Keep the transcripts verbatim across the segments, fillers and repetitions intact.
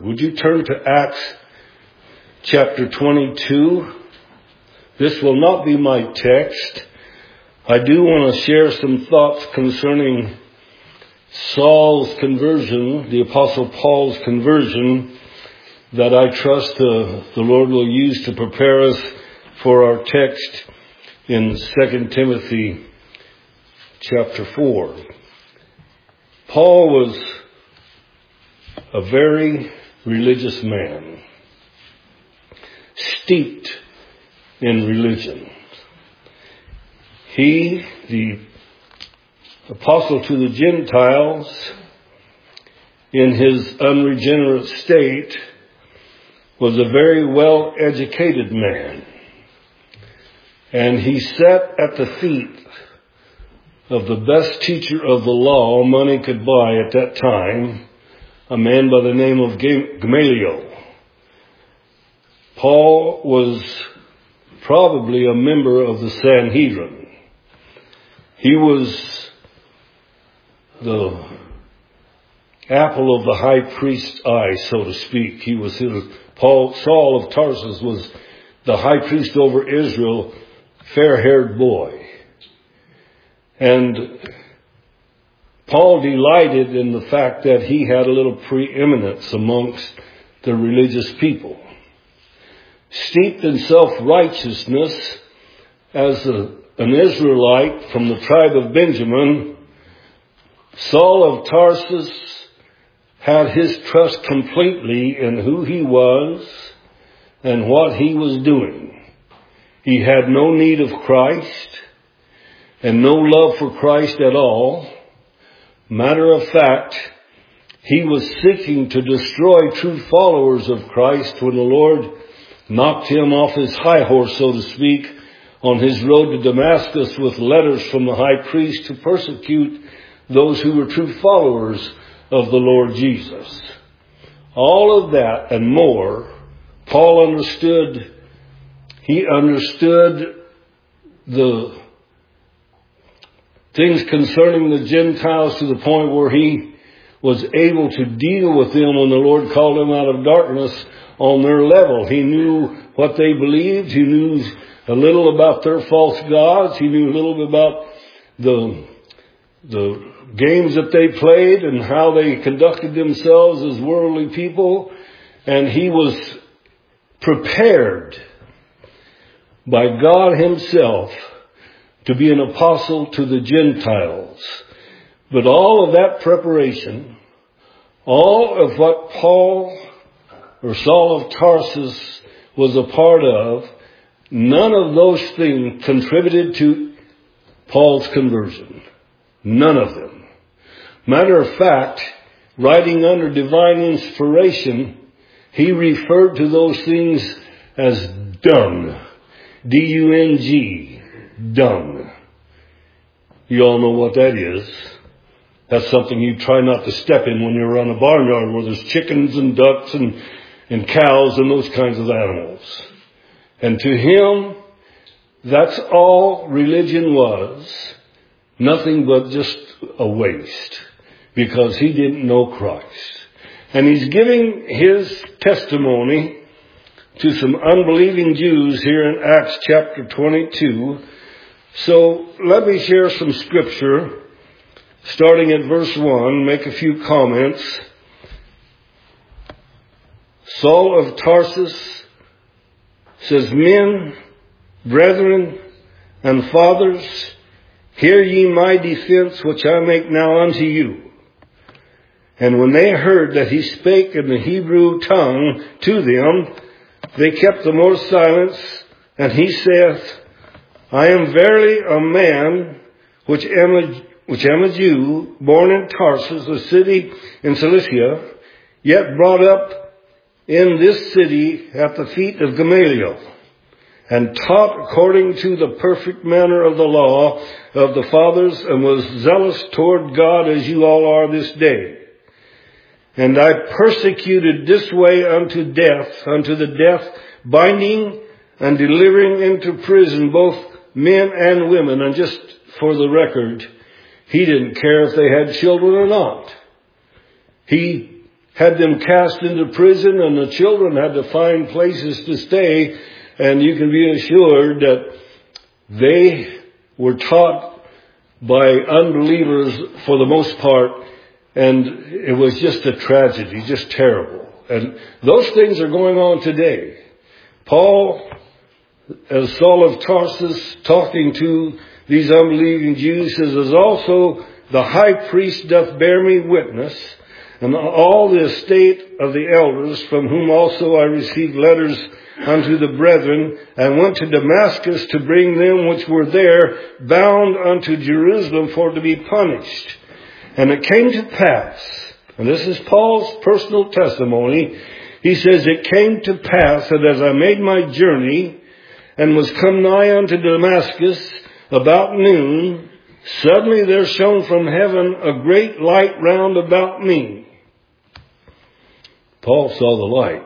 Would you turn to Acts chapter twenty-two? This will not be my text. I do want to share some thoughts concerning Saul's conversion, the Apostle Paul's conversion, that I trust uh, the Lord will use to prepare us for our text in Second Timothy chapter four. Paul was a very religious man, steeped in religion. He, the apostle to the Gentiles, in his unregenerate state, was a very well-educated man. And he sat at the feet of the best teacher of the law money could buy at that time, a man by the name of Gamaliel. Paul was probably a member of the Sanhedrin. He was the apple of the high priest's eye, so to speak. He was his, Paul, Saul of Tarsus was the high priest over Israel, fair-haired boy. And Paul delighted in the fact that he had a little preeminence amongst the religious people. Steeped in self-righteousness as a, an Israelite from the tribe of Benjamin, Saul of Tarsus had his trust completely in who he was and what he was doing. He had no need of Christ and no love for Christ at all. Matter of fact, he was seeking to destroy true followers of Christ when the Lord knocked him off his high horse, so to speak, on his road to Damascus with letters from the high priest to persecute those who were true followers of the Lord Jesus. All of that and more, Paul understood. He understood the things concerning the Gentiles to the point where he was able to deal with them when the Lord called them out of darkness on their level. He knew what they believed. He knew a little about their false gods. He knew a little bit about the, the games that they played and how they conducted themselves as worldly people. And he was prepared by God himself to be an apostle to the Gentiles. But all of that preparation, all of what Paul or Saul of Tarsus was a part of, none of those things contributed to Paul's conversion. None of them. Matter of fact, writing under divine inspiration, he referred to those things as dung. D U N G. Dung. You all know what that is. That's something you try not to step in when you're around a barnyard where there's chickens and ducks and, and cows and those kinds of animals. And to him, that's all religion was. Nothing but just a waste. Because he didn't know Christ. And he's giving his testimony to some unbelieving Jews here in Acts chapter twenty-two. So let me share some scripture, starting at verse one, make a few comments. Saul of Tarsus says, Men, brethren, and fathers, hear ye my defense which I make now unto you. And when they heard that he spake in the Hebrew tongue to them, they kept the more silence, and he saith, I am verily a man which am a, which am a Jew, born in Tarsus, a city in Cilicia, yet brought up in this city at the feet of Gamaliel, and taught according to the perfect manner of the law of the fathers, and was zealous toward God as you all are this day. And I persecuted this way unto death, unto the death, binding and delivering into prison both men and women. And just for the record, he didn't care if they had children or not. He had them cast into prison, and the children had to find places to stay. And you can be assured that they were taught by unbelievers for the most part, and it was just a tragedy, just terrible. And those things are going on today. Paul, as Saul of Tarsus, talking to these unbelieving Jews, says, as also the high priest doth bear me witness, and all the estate of the elders, from whom also I received letters unto the brethren, and went to Damascus to bring them which were there bound unto Jerusalem for to be punished. And it came to pass, and this is Paul's personal testimony, he says, it came to pass that as I made my journey and was come nigh unto Damascus about noon, suddenly there shone from heaven a great light round about me. Paul saw the light.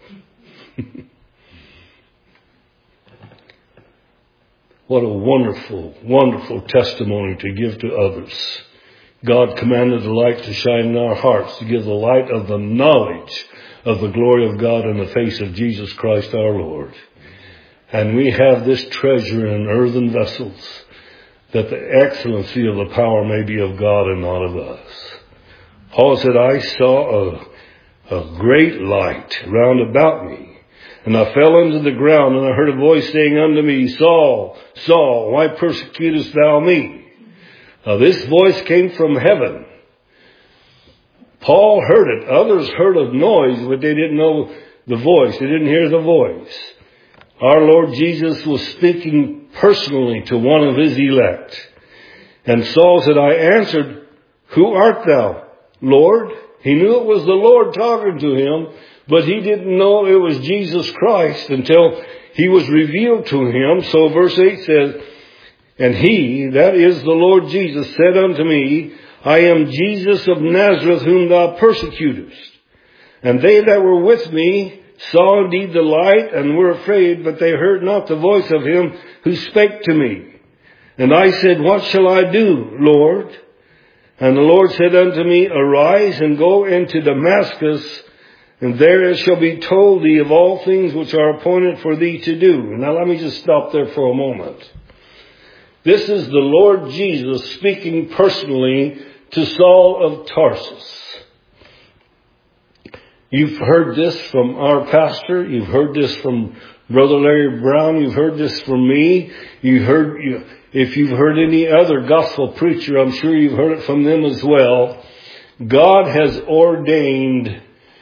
What a wonderful, wonderful testimony to give to others. God commanded the light to shine in our hearts, to give the light of the knowledge of the glory of God in the face of Jesus Christ our Lord. And we have this treasure in earthen vessels, that the excellency of the power may be of God and not of us. Paul said, I saw a, a great light round about me. And I fell into the ground, and I heard a voice saying unto me, Saul, Saul, why persecutest thou me? Now this voice came from heaven. Paul heard it. Others heard a noise, but they didn't know the voice. They didn't hear the voice. Our Lord Jesus was speaking personally to one of his elect. And Saul said, I answered, who art thou, Lord? He knew it was the Lord talking to him, but he didn't know it was Jesus Christ until he was revealed to him. So verse eight says, and he, that is the Lord Jesus, said unto me, I am Jesus of Nazareth, whom thou persecutest. And they that were with me saw indeed the light, and were afraid, but they heard not the voice of him who spake to me. And I said, what shall I do, Lord? And the Lord said unto me, arise and go into Damascus, and there it shall be told thee of all things which are appointed for thee to do. Now let me just stop there for a moment. This is the Lord Jesus speaking personally to Saul of Tarsus. You've heard this from our pastor. You've heard this from Brother Larry Brown. You've heard this from me. You heard, you, if you've heard any other gospel preacher, I'm sure you've heard it from them as well. God has ordained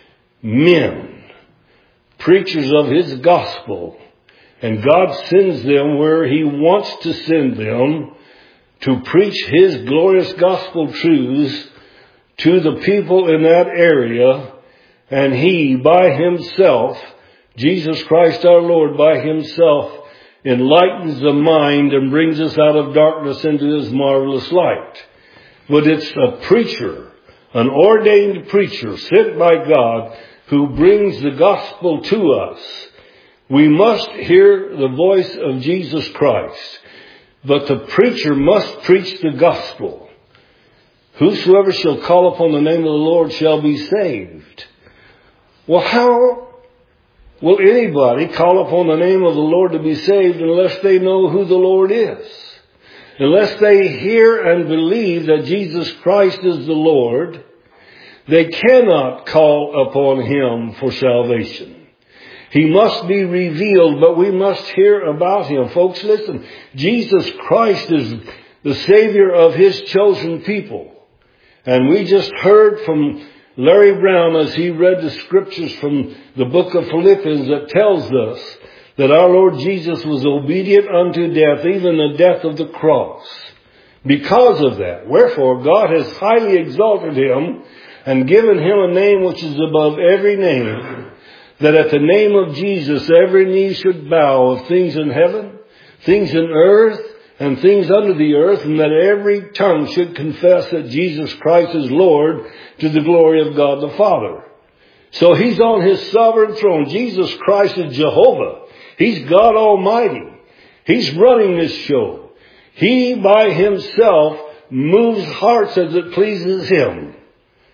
men, preachers of his gospel, and God sends them where he wants to send them to preach his glorious gospel truths to the people in that area. And he, by himself, Jesus Christ our Lord, by himself, enlightens the mind and brings us out of darkness into his marvelous light. But it's a preacher, an ordained preacher sent by God, who brings the gospel to us. We must hear the voice of Jesus Christ, but the preacher must preach the gospel. Whosoever shall call upon the name of the Lord shall be saved. Well, how will anybody call upon the name of the Lord to be saved unless they know who the Lord is? Unless they hear and believe that Jesus Christ is the Lord, they cannot call upon him for salvation. He must be revealed, but we must hear about him. Folks, listen, Jesus Christ is the Savior of his chosen people. And we just heard from Larry Brown as he read the scriptures from the book of Philippians that tells us that our Lord Jesus was obedient unto death, even the death of the cross. Because of that, wherefore God has highly exalted him and given him a name which is above every name, that at the name of Jesus every knee should bow, of things in heaven, things in earth, and things under the earth, and that every tongue should confess that Jesus Christ is Lord, to the glory of God the Father. So he's on his sovereign throne. Jesus Christ is Jehovah. He's God Almighty. He's running this show. He by himself moves hearts as it pleases him.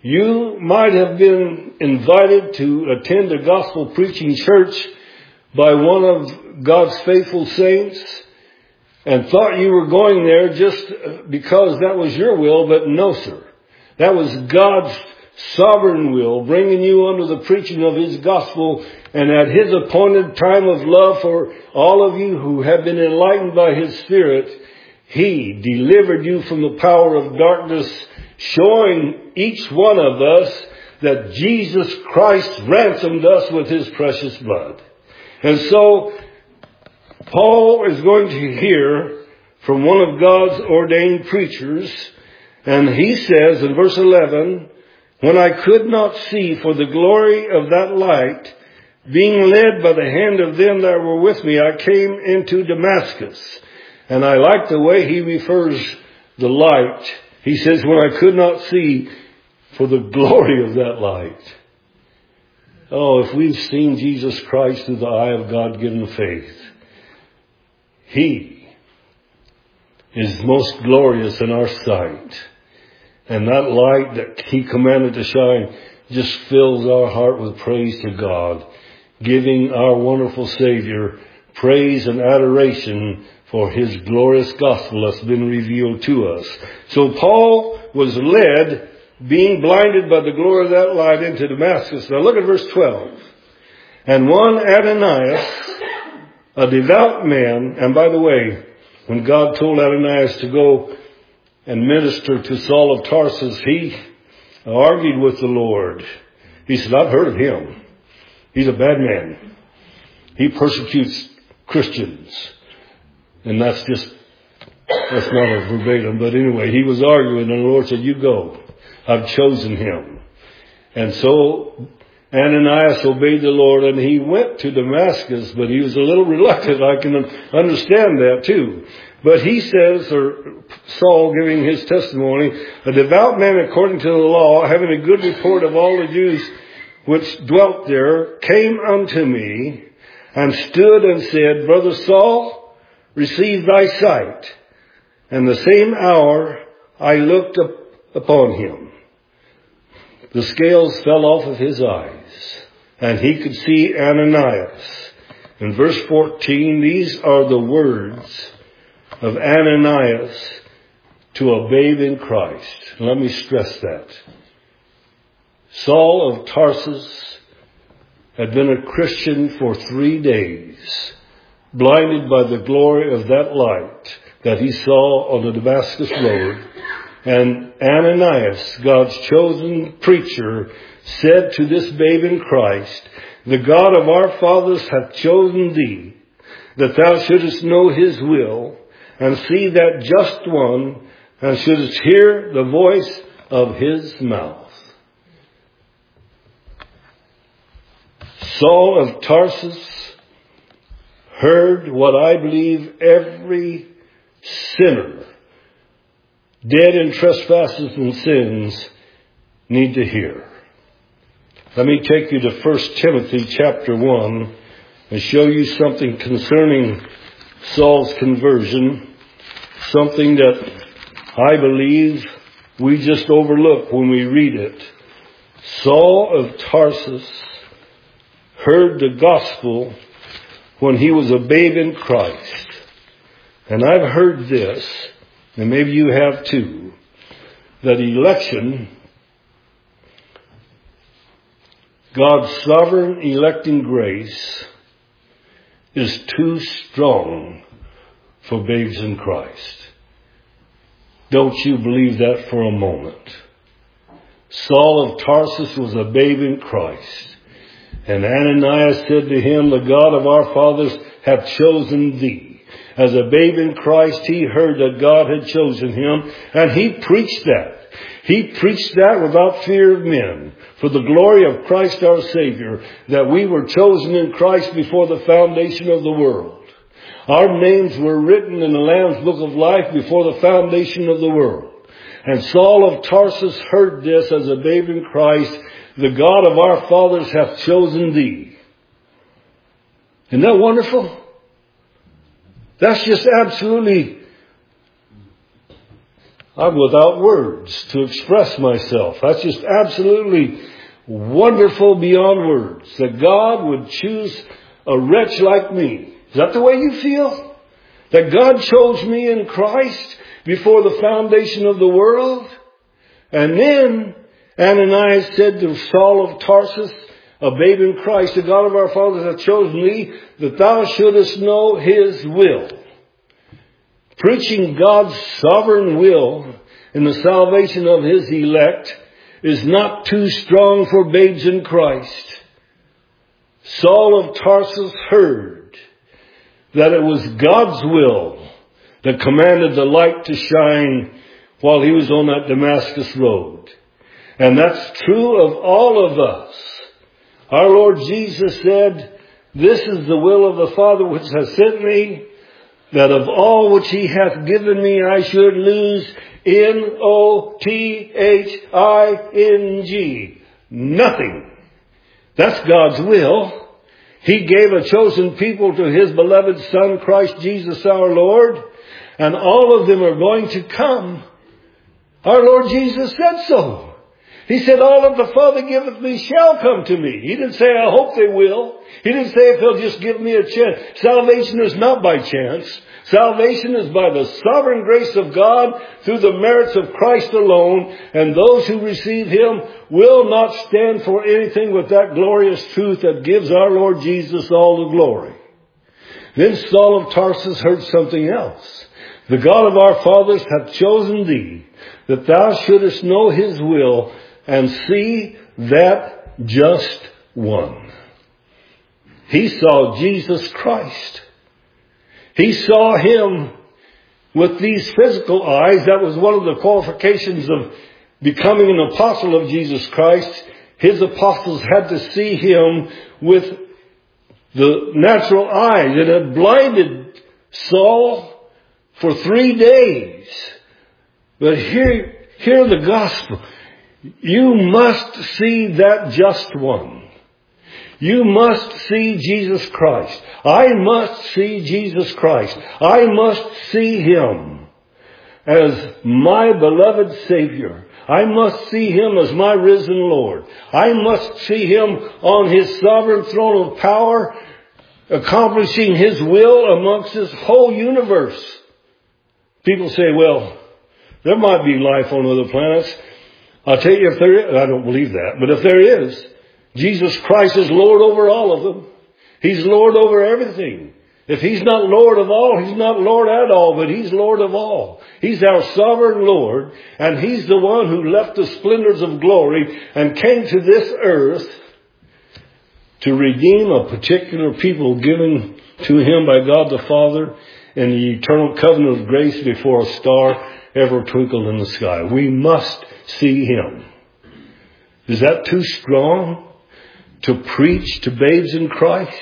You might have been invited to attend a gospel preaching church by one of God's faithful saints and thought you were going there just because that was your will, but no, sir. That was God's sovereign will, bringing you under the preaching of His gospel, and at His appointed time of love for all of you who have been enlightened by His Spirit, He delivered you from the power of darkness, showing each one of us that Jesus Christ ransomed us with His precious blood. And so, Paul is going to hear from one of God's ordained preachers, and he says in verse eleven, when I could not see for the glory of that light, being led by the hand of them that were with me, I came into Damascus. And I like the way he refers the light. He says, when I could not see for the glory of that light. Oh, if we've seen Jesus Christ through the eye of God-given faith, He is most glorious in our sight. And that light that He commanded to shine just fills our heart with praise to God, giving our wonderful Savior praise and adoration for His glorious gospel that's been revealed to us. So Paul was led, being blinded by the glory of that light, into Damascus. Now look at verse twelve. And one Ananias, a devout man, and by the way, when God told Ananias to go and minister to Saul of Tarsus, he argued with the Lord. He said, I've heard of him. He's a bad man. He persecutes Christians. And that's just, that's not a verbatim. But anyway, he was arguing, and the Lord said, you go. I've chosen him. And so Ananias obeyed the Lord, and he went to Damascus, but he was a little reluctant. I can understand that too. But he says, or Saul giving his testimony, a devout man according to the law, having a good report of all the Jews which dwelt there, came unto me and stood and said, Brother Saul, receive thy sight. And the same hour I looked up upon him. The scales fell off of his eyes, and he could see Ananias. In verse fourteen, these are the words of Ananias to a babe in Christ. Let me stress that. Saul of Tarsus had been a Christian for three days, blinded by the glory of that light that he saw on the Damascus road. And Ananias, God's chosen preacher, said to this babe in Christ, the God of our fathers hath chosen thee, that thou shouldest know His will, and see that just one, and shouldest hear the voice of His mouth. Saul of Tarsus heard what I believe every sinner dead in trespasses and sins need to hear. Let me take you to First Timothy chapter one and show you something concerning Saul's conversion, something that I believe we just overlook when we read it. Saul of Tarsus heard the gospel when he was a babe in Christ. And I've heard this, and maybe you have too, that election, God's sovereign electing grace, is too strong for babes in Christ. Don't you believe that for a moment? Saul of Tarsus was a babe in Christ. And Ananias said to him, the God of our fathers hath chosen thee. As a babe in Christ, he heard that God had chosen him, and he preached that. He preached that without fear of men, for the glory of Christ our Savior, that we were chosen in Christ before the foundation of the world. Our names were written in the Lamb's book of life before the foundation of the world. And Saul of Tarsus heard this as a babe in Christ, the God of our fathers hath chosen thee. Isn't that wonderful? That's just absolutely I'm without words to express myself. That's just absolutely wonderful beyond words. That God would choose a wretch like me. Is that the way you feel? That God chose me in Christ before the foundation of the world? And then Ananias said to Saul of Tarsus, a babe in Christ, the God of our fathers hath chosen thee, that thou shouldest know his will. Preaching God's sovereign will in the salvation of his elect is not too strong for babes in Christ. Saul of Tarsus heard that it was God's will that commanded the light to shine while he was on that Damascus road. And that's true of all of us. Our Lord Jesus said, this is the will of the Father which has sent me, that of all which he hath given me I should lose N O T H I N G. Nothing. That's God's will. He gave a chosen people to his beloved Son, Christ Jesus our Lord, and all of them are going to come. Our Lord Jesus said so. He said, all of the Father giveth me shall come to me. He didn't say, I hope they will. He didn't say, if he'll just give me a chance. Salvation is not by chance. Salvation is by the sovereign grace of God through the merits of Christ alone. And those who receive him will not stand for anything but that glorious truth that gives our Lord Jesus all the glory. Then Saul of Tarsus heard something else. The God of our fathers hath chosen thee, that thou shouldest know his will, and see that just one. He saw Jesus Christ. He saw him with these physical eyes. That was one of the qualifications of becoming an apostle of Jesus Christ. His apostles had to see him with the natural eyes. It had blinded Saul for three days. But hear, hear the gospel. You must see that just one. You must see Jesus Christ. I must see Jesus Christ. I must see him as my beloved Savior. I must see him as my risen Lord. I must see him on his sovereign throne of power, accomplishing his will amongst this whole universe. People say, well, there might be life on other planets. I'll tell you, if there is, I don't believe that, but if there is, Jesus Christ is Lord over all of them. He's Lord over everything. If he's not Lord of all, he's not Lord at all, but he's Lord of all. He's our sovereign Lord, and he's the one who left the splendors of glory and came to this earth to redeem a particular people given to him by God the Father in the eternal covenant of grace before a star ever twinkled in the sky. We must see him. Is that too strong to preach to babes in Christ?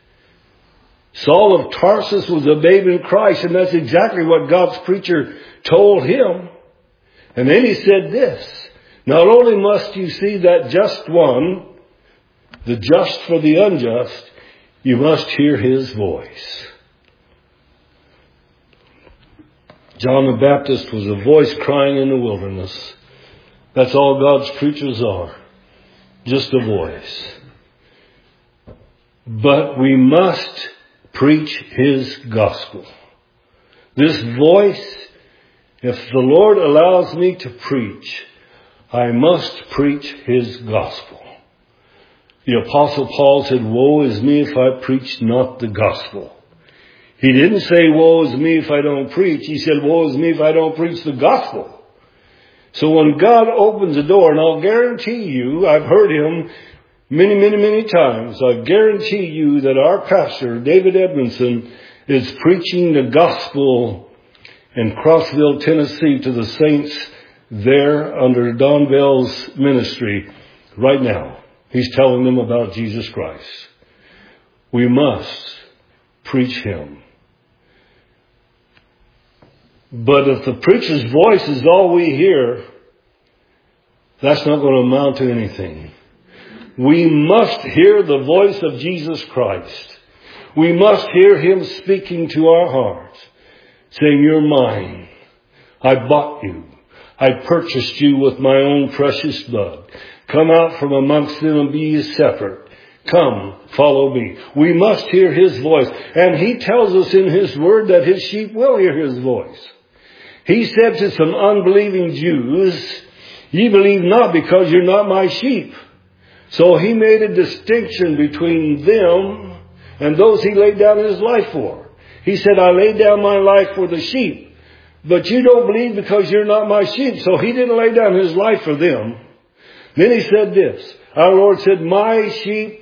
Saul of Tarsus was a babe in Christ, and that's exactly what God's preacher told him. And then he said this, not only must you see that just one, the just for the unjust, you must hear his voice. John the Baptist was a voice crying in the wilderness. That's all God's preachers are. Just a voice. But we must preach his gospel. This voice, if the Lord allows me to preach, I must preach his gospel. The Apostle Paul said, woe is me if I preach not the gospel. He didn't say, woe is me if I don't preach. He said, woe is me if I don't preach the gospel. So when God opens the door, and I'll guarantee you, I've heard him many, many, many times, I guarantee you that our pastor, David Edmondson, is preaching the gospel in Crossville, Tennessee to the saints there under Don Bell's ministry right now. He's telling them about Jesus Christ. We must preach him. But if the preacher's voice is all we hear, that's not going to amount to anything. We must hear the voice of Jesus Christ. We must hear him speaking to our hearts, saying, you're mine. I bought you. I purchased you with my own precious blood. Come out from amongst them and be ye separate. Come, follow me. We must hear his voice. And he tells us in his word that his sheep will hear his voice. He said to some unbelieving Jews, ye believe not because you're not my sheep. So he made a distinction between them and those he laid down his life for. He said, I laid down my life for the sheep, but you don't believe because you're not my sheep. So he didn't lay down his life for them. Then he said this, our Lord said, my sheep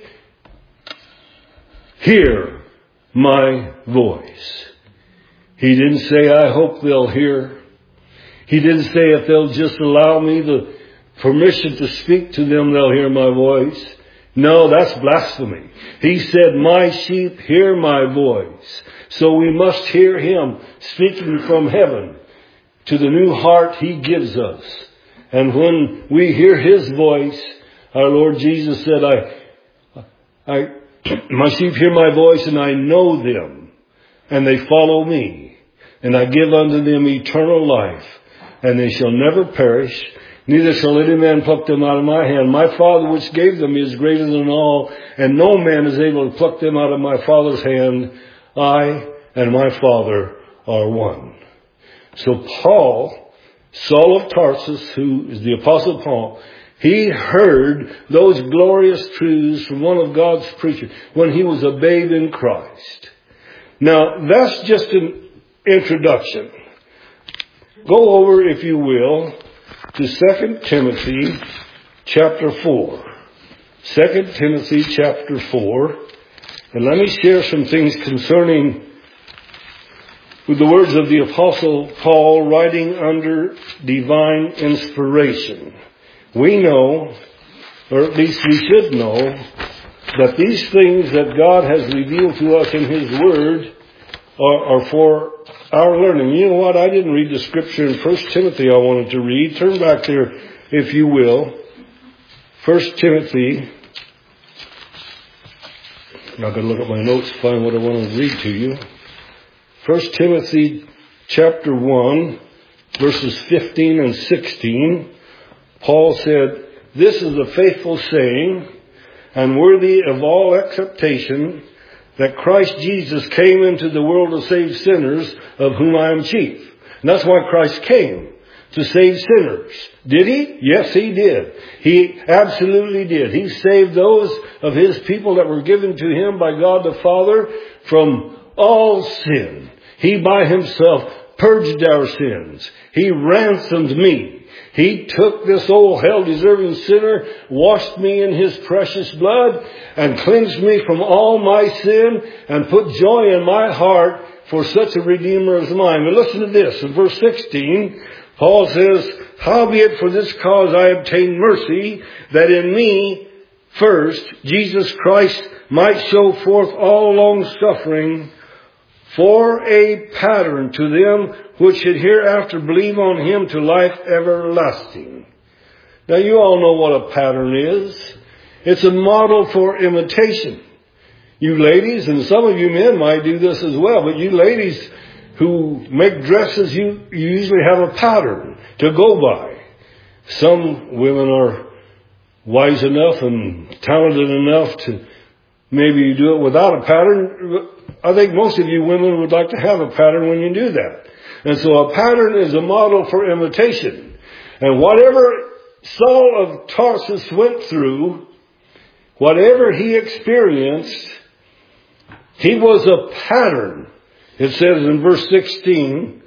hear my voice. He didn't say, I hope they'll hear. He didn't say, if they'll just allow me the permission to speak to them, they'll hear my voice. No, that's blasphemy. He said, my sheep hear my voice. So we must hear him speaking from heaven to the new heart he gives us. And when we hear his voice, our Lord Jesus said, I, I, my sheep hear my voice and I know them and they follow me. And I give unto them eternal life and they shall never perish. Neither shall any man pluck them out of my hand. My Father which gave them is greater than all, and no man is able to pluck them out of my Father's hand. I and my Father are one. So Paul, Saul of Tarsus, who is the Apostle Paul, he heard those glorious truths from one of God's preachers when he was a babe in Christ. Now, that's just an introduction. Go over, if you will, to Second Timothy chapter four. Second Timothy chapter four. And let me share some things concerning with the words of the Apostle Paul writing under divine inspiration. We know, or at least we should know, that these things that God has revealed to us in his word are, are for our learning. You know what? I didn't read the scripture in First Timothy I wanted to read. Turn back there, if you will. First Timothy. I'm not going to look at my notes to find what I want to read to you. First Timothy chapter one, verses fifteen and sixteen. Paul said, this is a faithful saying and worthy of all acceptation, that Christ Jesus came into the world to save sinners, of whom I am chief. And that's why Christ came, to save sinners. Did he? Yes, he did. He absolutely did. He saved those of his people that were given to him by God the Father from all sin. He by himself purged our sins. He ransomed me. He took this old hell-deserving sinner, washed me in his precious blood, and cleansed me from all my sin, and put joy in my heart for such a Redeemer as mine. But listen to this. In verse sixteen, Paul says, howbeit for this cause I obtained mercy, that in me first Jesus Christ might show forth all long suffering, for a pattern to them which should hereafter believe on him to life everlasting. Now you all know what a pattern is. It's a model for imitation. You ladies, and some of you men might do this as well, but you ladies who make dresses, you, you usually have a pattern to go by. Some women are wise enough and talented enough to maybe do it without a pattern. I think most of you women would like to have a pattern when you do that. And so a pattern is a model for imitation. And whatever Saul of Tarsus went through, whatever he experienced, he was a pattern. It says in verse sixteen,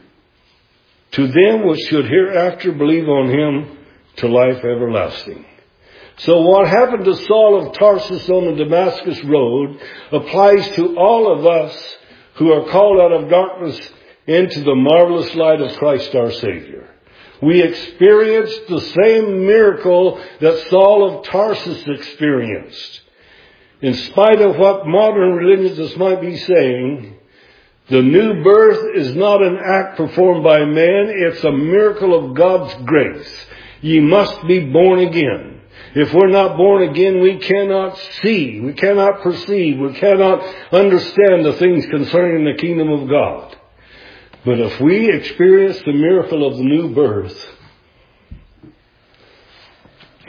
to them which should hereafter believe on him to life everlasting. So what happened to Saul of Tarsus on the Damascus road applies to all of us who are called out of darkness into the marvelous light of Christ our Savior. We experienced the same miracle that Saul of Tarsus experienced. In spite of what modern religionists might be saying, the new birth is not an act performed by man. It's a miracle of God's grace. Ye must be born again. If we're not born again, we cannot see, we cannot perceive, we cannot understand the things concerning the kingdom of God. But if we experience the miracle of the new birth,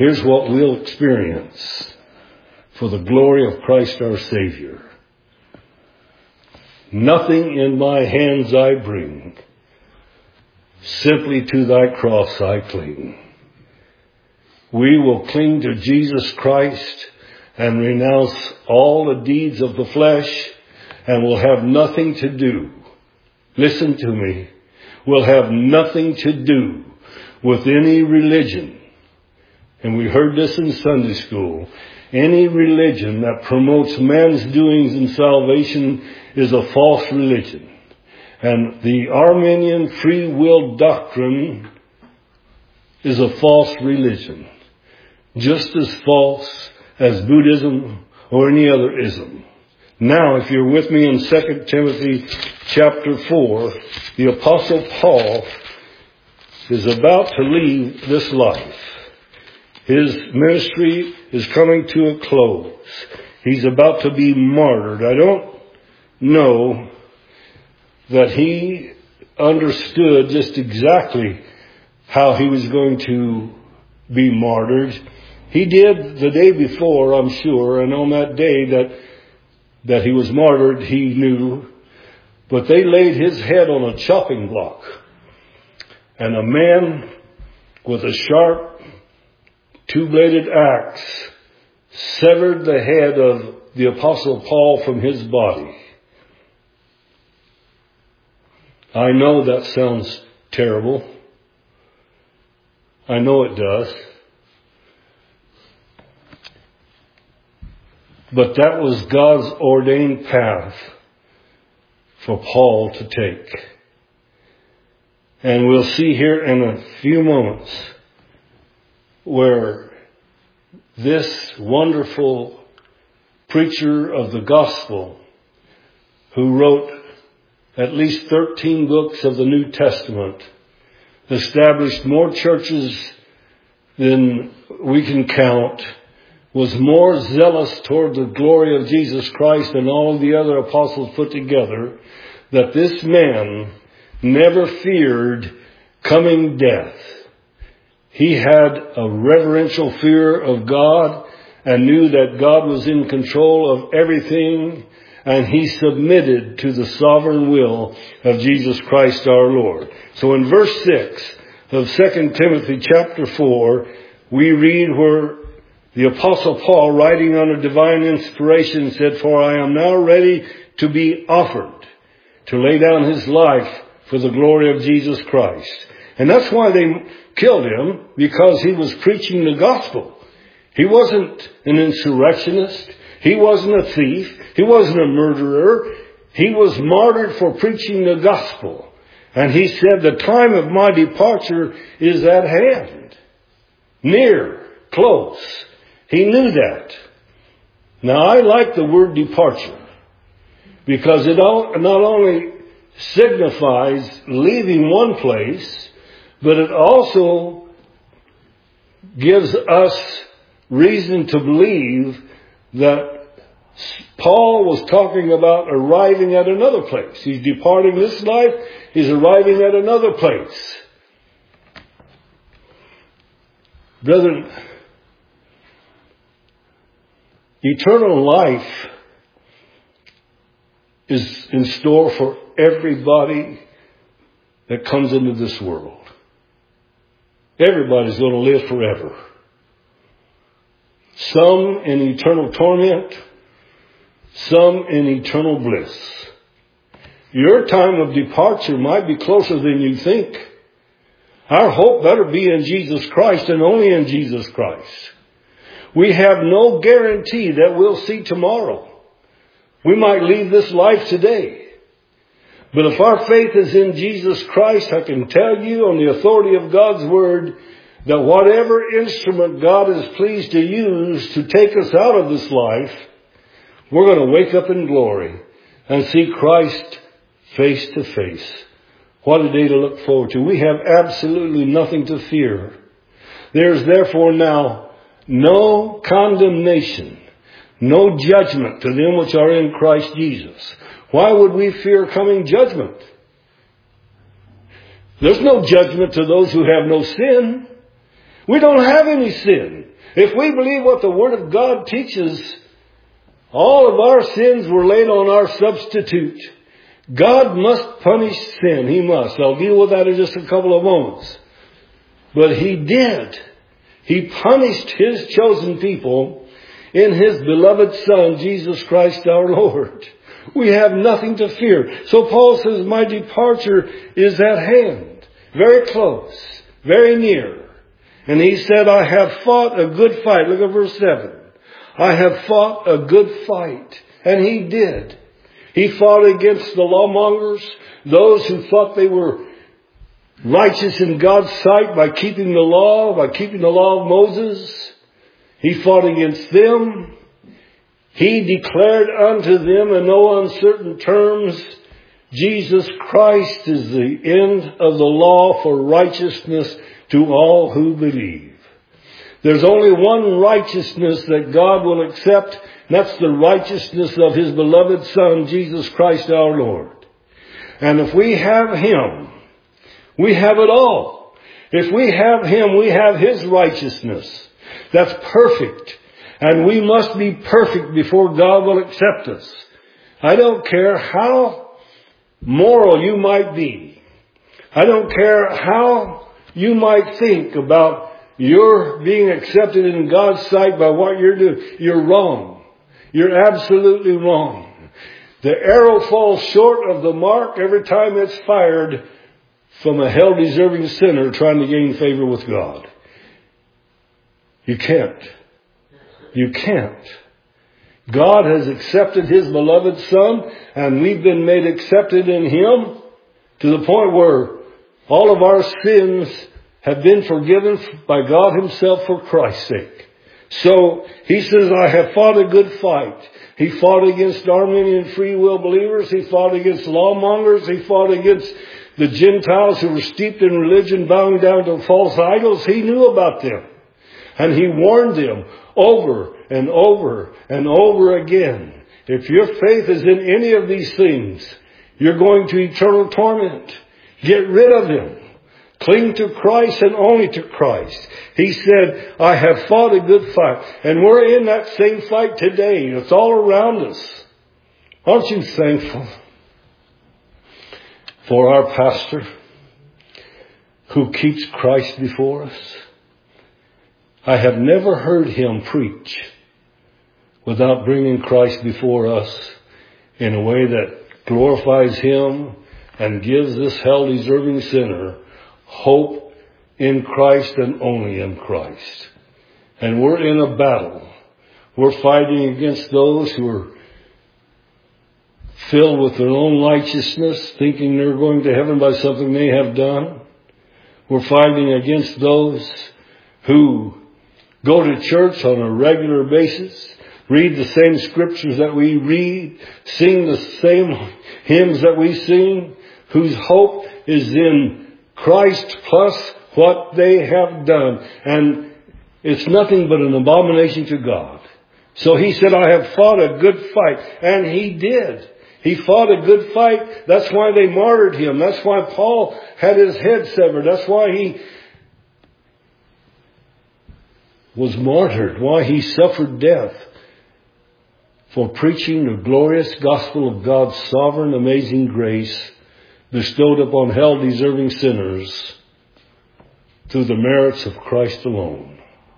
here's what we'll experience for the glory of Christ our Savior. Nothing in my hands I bring, simply to thy cross I cling. We will cling to Jesus Christ and renounce all the deeds of the flesh, and will have nothing to do. Listen to me. We'll have nothing to do with any religion. And we heard this in Sunday school. Any religion that promotes man's doings in salvation is a false religion. And the Arminian free will doctrine is a false religion. Just as false as Buddhism or any other ism. Now, if you're with me in Second Timothy chapter four, the Apostle Paul is about to leave this life. His ministry is coming to a close. He's about to be martyred. I don't know that he understood just exactly how he was going to be martyred. He did the day before, I'm sure, and on that day that that he was martyred, he knew. But they laid his head on a chopping block. And a man with a sharp two-bladed axe severed the head of the Apostle Paul from his body. I know that sounds terrible. I know it does. But that was God's ordained path for Paul to take. And we'll see here in a few moments where this wonderful preacher of the gospel, who wrote at least thirteen books of the New Testament, established more churches than we can count, was more zealous toward the glory of Jesus Christ than all the other apostles put together, that this man never feared coming death. He had a reverential fear of God and knew that God was in control of everything, and he submitted to the sovereign will of Jesus Christ our Lord. So in verse six of Second Timothy chapter four, we read where the Apostle Paul, writing under divine inspiration, said, "For I am now ready to be offered, to lay down his life for the glory of Jesus Christ." And that's why they killed him, because he was preaching the gospel. He wasn't an insurrectionist. He wasn't a thief. He wasn't a murderer. He was martyred for preaching the gospel. And he said, "The time of my departure is at hand." Near, close. He knew that. Now, I like the word departure, because it not only signifies leaving one place, but it also gives us reason to believe that Paul was talking about arriving at another place. He's departing this life. He's arriving at another place. Brethren, eternal life is in store for everybody that comes into this world. Everybody's going to live forever. Some in eternal torment, some in eternal bliss. Your time of departure might be closer than you think. Our hope better be in Jesus Christ, and only in Jesus Christ. We have no guarantee that we'll see tomorrow. We might leave this life today. But if our faith is in Jesus Christ, I can tell you on the authority of God's Word that whatever instrument God is pleased to use to take us out of this life, we're going to wake up in glory and see Christ face to face. What a day to look forward to. We have absolutely nothing to fear. There is therefore now no condemnation, no judgment to them which are in Christ Jesus. Why would we fear coming judgment? There's no judgment to those who have no sin. We don't have any sin. If we believe what the Word of God teaches, all of our sins were laid on our substitute. God must punish sin. He must. I'll deal with that in just a couple of moments. But He did. He punished His chosen people in His beloved Son, Jesus Christ our Lord. We have nothing to fear. So Paul says, my departure is at hand. Very close. Very near. And he said, I have fought a good fight. Look at verse seven. I have fought a good fight. And he did. He fought against the lawmongers, those who thought they were righteous in God's sight by keeping the law, by keeping the law of Moses. He fought against them. He declared unto them in no uncertain terms, Jesus Christ is the end of the law for righteousness to all who believe. There's only one righteousness that God will accept, and that's the righteousness of His beloved Son, Jesus Christ our Lord. And if we have Him, we have it all. If we have Him, we have His righteousness. That's perfect. And we must be perfect before God will accept us. I don't care how moral you might be. I don't care how you might think about your being accepted in God's sight by what you're doing. You're wrong. You're absolutely wrong. The arrow falls short of the mark every time it's fired from a hell-deserving sinner trying to gain favor with God. You can't. You can't. God has accepted His beloved Son, and we've been made accepted in Him to the point where all of our sins have been forgiven by God Himself for Christ's sake. So He says, I have fought a good fight. He fought against Arminian free will believers. He fought against lawmongers. He fought against the Gentiles who were steeped in religion, bowing down to false idols. He knew about them. And He warned them over and over and over again. If your faith is in any of these things, you're going to eternal torment. Get rid of them. Cling to Christ and only to Christ. He said, I have fought a good fight. And we're in that same fight today. It's all around us. Aren't you thankful for our pastor who keeps Christ before us? I have never heard him preach without bringing Christ before us in a way that glorifies Him and gives this hell-deserving sinner hope in Christ and only in Christ. And we're in a battle. We're fighting against those who are filled with their own righteousness, thinking they're going to heaven by something they have done. We're fighting against those who go to church on a regular basis, read the same scriptures that we read, sing the same hymns that we sing, whose hope is in Christ plus what they have done. And it's nothing but an abomination to God. So he said, I have fought a good fight. And he did. He fought a good fight. That's why they martyred him. That's why Paul had his head severed. That's why he was martyred, why he suffered death for preaching the glorious gospel of God's sovereign, amazing grace bestowed upon hell-deserving sinners through the merits of Christ alone.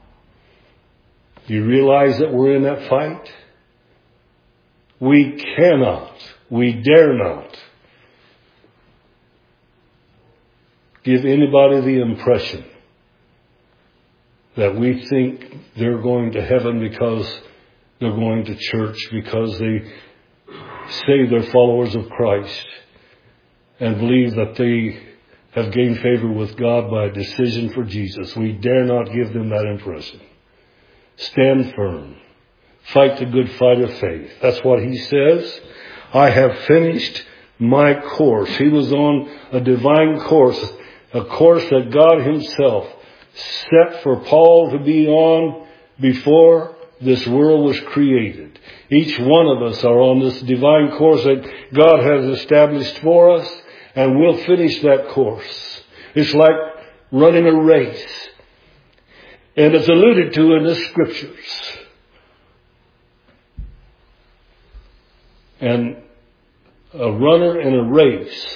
Do you realize that we're in that fight? We cannot, we dare not give anybody the impression that we think they're going to heaven because they're going to church, because they say they're followers of Christ and believe that they have gained favor with God by a decision for Jesus. We dare not give them that impression. Stand firm. Fight the good fight of faith. That's what he says. I have finished my course. He was on a divine course, a course that God Himself set for Paul to be on before this world was created. Each one of us are on this divine course that God has established for us, and we'll finish that course. It's like running a race. And it's alluded to in the Scriptures. And a runner in a race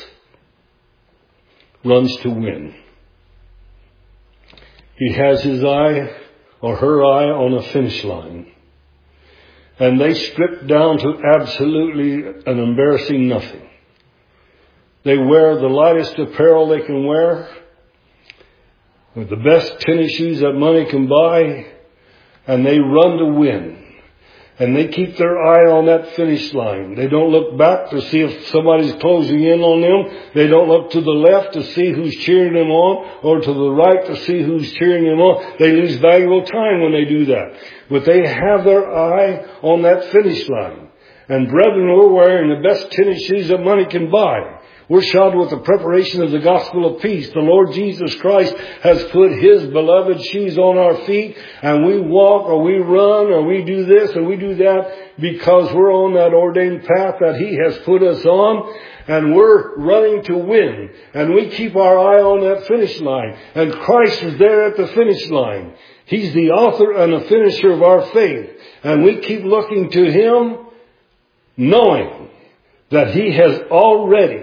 runs to win. He has his eye or her eye on a finish line. And they strip down to absolutely an embarrassing nothing. They wear the lightest apparel they can wear, with the best tennis shoes that money can buy, and they run to win. And they keep their eye on that finish line. They don't look back to see if somebody's closing in on them. They don't look to the left to see who's cheering them on, or to the right to see who's cheering them on. They lose valuable time when they do that. But they have their eye on that finish line. And brethren, we're wearing the best tennis shoes that money can buy. We're shod with the preparation of the gospel of peace. The Lord Jesus Christ has put His beloved shoes on our feet, and we walk or we run or we do this or we do that because we're on that ordained path that He has put us on, and we're running to win. And we keep our eye on that finish line. And Christ is there at the finish line. He's the author and the finisher of our faith. And we keep looking to Him, knowing that He has already,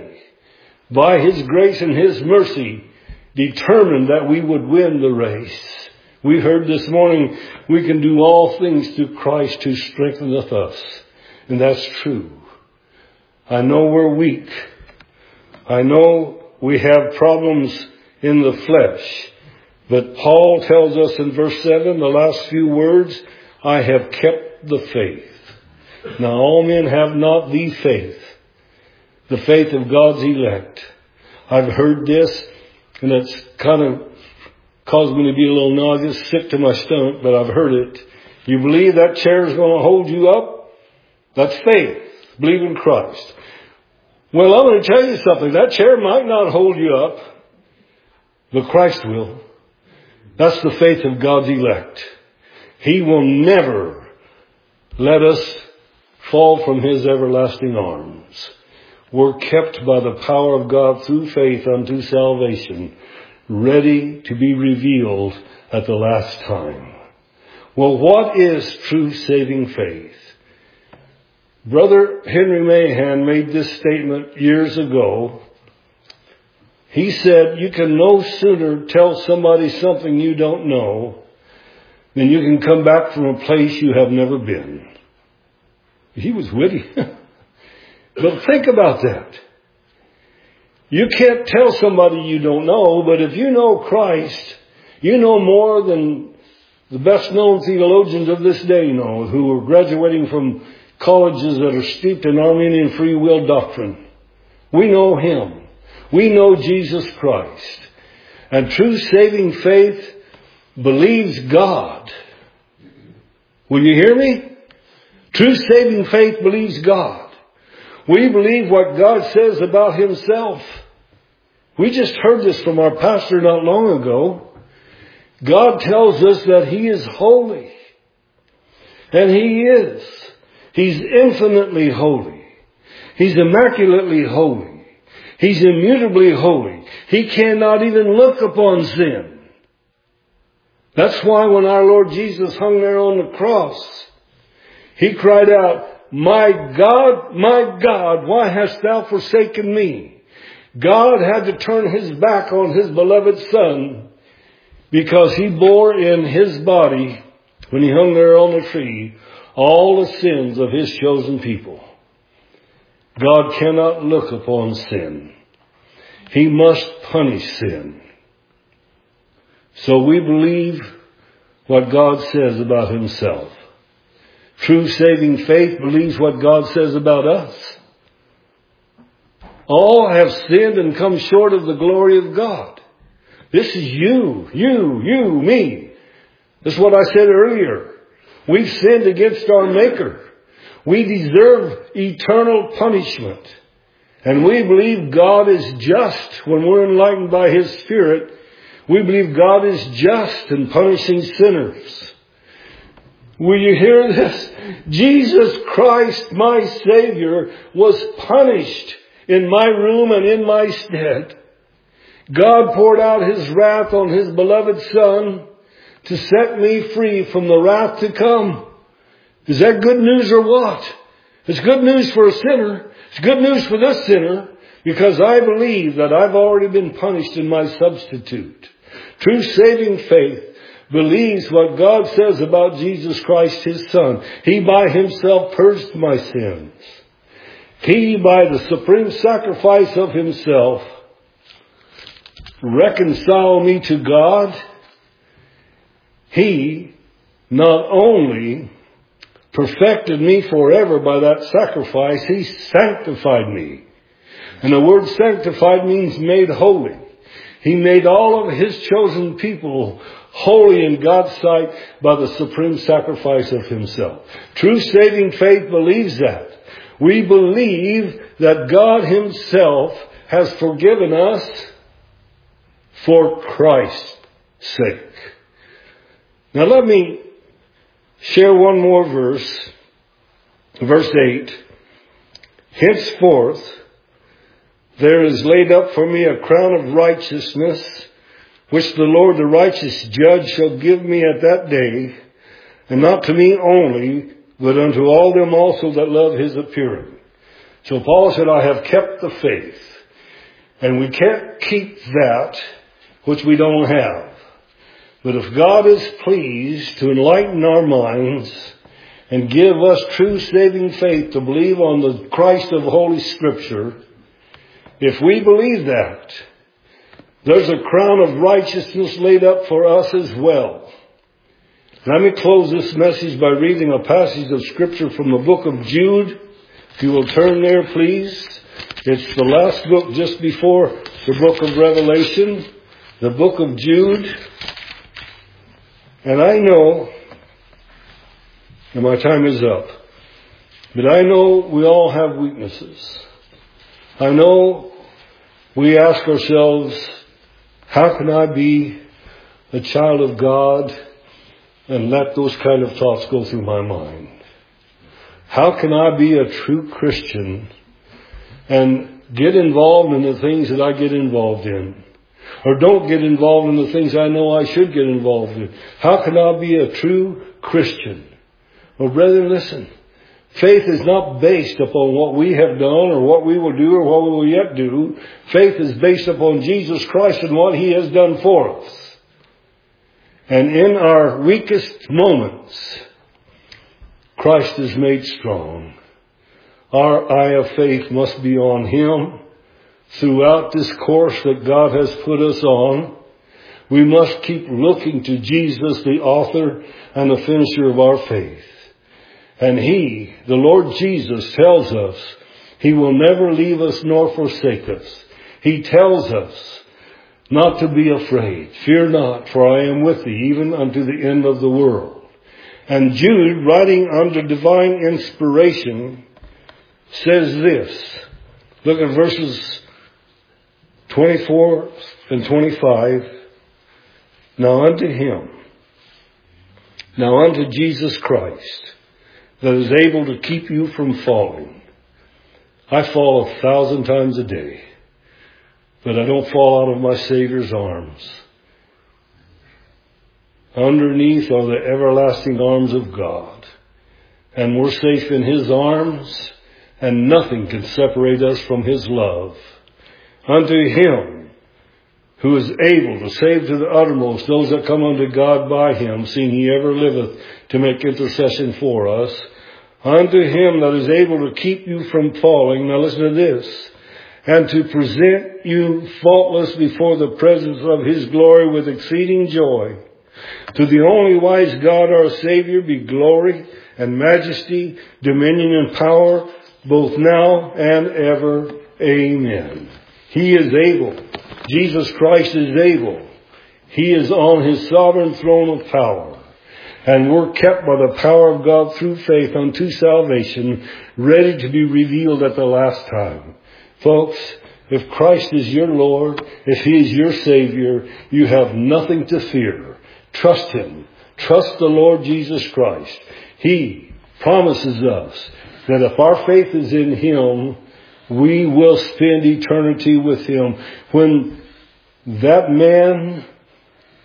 by His grace and His mercy, determined that we would win the race. We heard this morning, we can do all things through Christ who strengtheneth us. And that's true. I know we're weak. I know we have problems in the flesh. But Paul tells us in verse seven, the last few words, I have kept the faith. Now all men have not the faith. The faith of God's elect. I've heard this, and it's kind of caused me to be a little nauseous, sick to my stomach, but I've heard it. You believe that chair is going to hold you up? That's faith. Believe in Christ. Well, I'm going to tell you something. That chair might not hold you up, but Christ will. That's the faith of God's elect. He will never let us fall from His everlasting arms. We're kept by the power of God through faith unto salvation, ready to be revealed at the last time. Well, what is true saving faith? Brother Henry Mahan made this statement years ago. He said, you can no sooner tell somebody something you don't know than you can come back from a place you have never been. He was witty. But think about that. You can't tell somebody you don't know, but if you know Christ, you know more than the best known theologians of this day know, who are graduating from colleges that are steeped in Arminian free will doctrine. We know Him. We know Jesus Christ. And true saving faith believes God. Will you hear me? True saving faith believes God. We believe what God says about Himself. We just heard this from our pastor not long ago. God tells us that He is holy. And He is. He's infinitely holy. He's immaculately holy. He's immutably holy. He cannot even look upon sin. That's why when our Lord Jesus hung there on the cross, He cried out, my God, my God, why hast thou forsaken me? God had to turn His back on His beloved Son because He bore in His body, when He hung there on the tree, all the sins of His chosen people. God cannot look upon sin. He must punish sin. So we believe what God says about Himself. True saving faith believes what God says about us. All have sinned and come short of the glory of God. This is you, you, you, me. This is what I said earlier. We've sinned against our Maker. We deserve eternal punishment. And we believe God is just. When we're enlightened by His Spirit, we believe God is just in punishing sinners. Will you hear this? Jesus Christ, my Savior, was punished in my room and in my stead. God poured out His wrath on His beloved Son to set me free from the wrath to come. Is that good news or what? It's good news for a sinner. It's good news for this sinner, because I believe that I've already been punished in my substitute. True saving faith believes what God says about Jesus Christ, His Son. He by Himself purged my sins. He, by the supreme sacrifice of Himself, reconciled me to God. He not only perfected me forever by that sacrifice, He sanctified me. And the word sanctified means made holy. He made all of His chosen people holy in God's sight by the supreme sacrifice of Himself. True saving faith believes that. We believe that God Himself has forgiven us for Christ's sake. Now let me share one more verse. Verse eight. Henceforth, there is laid up for me a crown of righteousness, which the Lord, the righteous judge, shall give me at that day, and not to me only, but unto all them also that love His appearing. So Paul said, I have kept the faith. And we can't keep that which we don't have. But if God is pleased to enlighten our minds and give us true saving faith to believe on the Christ of Holy Scripture, if we believe that, there's a crown of righteousness laid up for us as well. Let me close this message by reading a passage of Scripture from the book of Jude. If you will turn there, please. It's the last book just before the book of Revelation, the book of Jude. And I know, and my time is up, but I know we all have weaknesses. I know we ask ourselves, how can I be a child of God and let those kind of thoughts go through my mind? How can I be a true Christian and get involved in the things that I get involved in? Or don't get involved in the things I know I should get involved in? How can I be a true Christian? Well, brethren, listen. Faith is not based upon what we have done or what we will do or what we will yet do. Faith is based upon Jesus Christ and what He has done for us. And in our weakest moments, Christ is made strong. Our eye of faith must be on Him throughout this course that God has put us on. We must keep looking to Jesus, the author and the finisher of our faith. And He, the Lord Jesus, tells us He will never leave us nor forsake us. He tells us not to be afraid. Fear not, for I am with thee, even unto the end of the world. And Jude, writing under divine inspiration, says this. Look at verses twenty-four and twenty-five. Now unto Him, now unto Jesus Christ, that is able to keep you from falling. I fall a thousand times a day, but I don't fall out of my Savior's arms. Underneath are the everlasting arms of God, and we're safe in His arms, and nothing can separate us from His love. Unto Him who is able to save to the uttermost those that come unto God by Him, seeing He ever liveth to make intercession for us. Unto Him that is able to keep you from falling. Now listen to this. And to present you faultless before the presence of His glory with exceeding joy. To the only wise God our Savior be glory and majesty, dominion and power, both now and ever. Amen. He is able. Jesus Christ is able. He is on His sovereign throne of power. And we're kept by the power of God through faith unto salvation, ready to be revealed at the last time. Folks, if Christ is your Lord, if He is your Savior, you have nothing to fear. Trust Him. Trust the Lord Jesus Christ. He promises us that if our faith is in Him, we will spend eternity with Him. When that man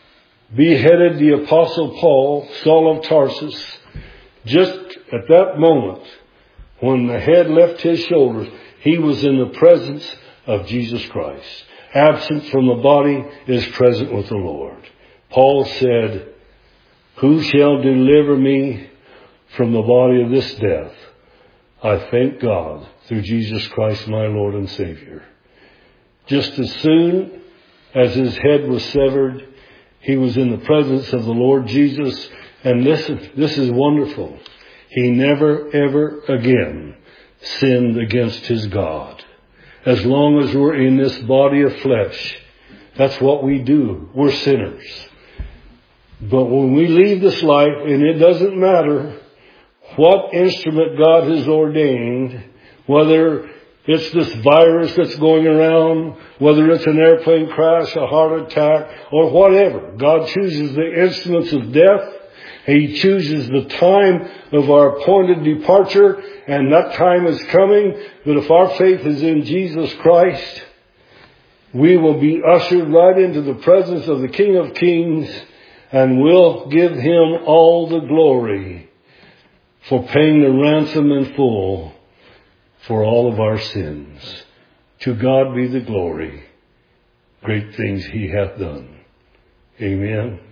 beheaded the Apostle Paul, Saul of Tarsus, just at that moment, when the head left his shoulders, he was in the presence of Jesus Christ. Absent from the body is present with the Lord. Paul said, "Who shall deliver me from the body of this death? I thank God through Jesus Christ my Lord and Savior." Just as soon as his head was severed, he was in the presence of the Lord Jesus. And listen, this is wonderful. He never, ever again sinned against his God. As long as we're in this body of flesh, that's what we do. We're sinners. But when we leave this life, and it doesn't matter what instrument God has ordained, whether it's this virus that's going around, whether it's an airplane crash, a heart attack, or whatever, God chooses the instruments of death. He chooses the time of our appointed departure, and that time is coming. But if our faith is in Jesus Christ, we will be ushered right into the presence of the King of Kings, and we'll give him all the glory for paying the ransom in full for all of our sins. To God be the glory. Great things he hath done. Amen.